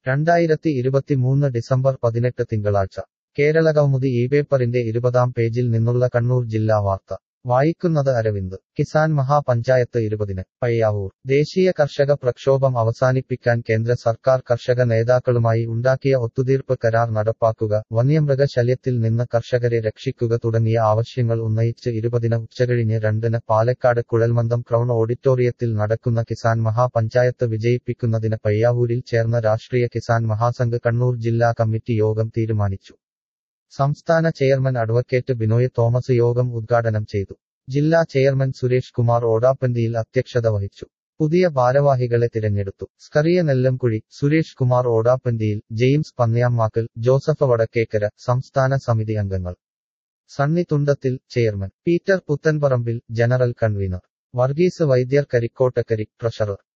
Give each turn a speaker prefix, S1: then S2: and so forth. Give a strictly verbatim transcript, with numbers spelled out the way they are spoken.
S1: രണ്ടായിരത്തി ഇരുപത്തിമൂന്ന് ഡിസംബർ പതിനെട്ട് തിങ്കളാഴ്ച കേരളകൗമുദി ഈ പേപ്പറിന്റെ ഇരുപതാം പേജിൽ നിന്നുള്ള കണ്ണൂർ ജില്ലാ വാർത്ത വായിക്കുന്നത് അരവിന്ദ്. കിസാൻ മഹാപഞ്ചായത്ത് ഇരുപതിന് പയ്യാവൂർ. ദേശീയ കർഷക പ്രക്ഷോഭം അവസാനിപ്പിക്കാൻ കേന്ദ്ര സർക്കാർ കർഷക നേതാക്കളുമായി ഉണ്ടാക്കിയ ഒത്തുതീർപ്പ് കരാർ നടപ്പാക്കുക, വന്യമൃഗ ശല്യത്തിൽ നിന്ന് കർഷകരെ രക്ഷിക്കുക തുടങ്ങിയ ആവശ്യങ്ങൾ ഉന്നയിച്ച് ഇരുപതിന് ഉച്ചകഴിഞ്ഞ് രണ്ടിന് പാലക്കാട് കുഴൽമന്ദം ക്രൗൺ ഓഡിറ്റോറിയത്തിൽ നടക്കുന്ന കിസാൻ മഹാപഞ്ചായത്ത് വിജയിപ്പിക്കുന്നതിന് പയ്യാവൂരിൽ ചേർന്ന രാഷ്ട്രീയ കിസാൻ മഹാസംഘ് കണ്ണൂർ ജില്ലാ കമ്മിറ്റി യോഗം തീരുമാനിച്ചു. സംസ്ഥാന ചെയർമാൻ അഡ്വക്കേറ്റ് ബിനോയ് തോമസ് യോഗം ഉദ്ഘാടനം ചെയ്തു. ജില്ലാ ചെയർമാൻ സുരേഷ് കുമാർ ഓടാപ്പന്തിയിൽ അധ്യക്ഷത വഹിച്ചു. പുതിയ ഭാരവാഹികളെ തിരഞ്ഞെടുത്തു. സ്കറിയ നെല്ലംകുഴി, സുരേഷ് കുമാർ ഓടാപ്പന്തിയിൽ, ജെയിംസ് പന്നിയാമ്മാക്കൽ, ജോസഫ് വടക്കേക്കര സംസ്ഥാന സമിതി അംഗങ്ങൾ. Sunny Thundathil chairman, Peter Puthenparambil general convener, Varghese Vaidyar Karikkottakkari treasurer.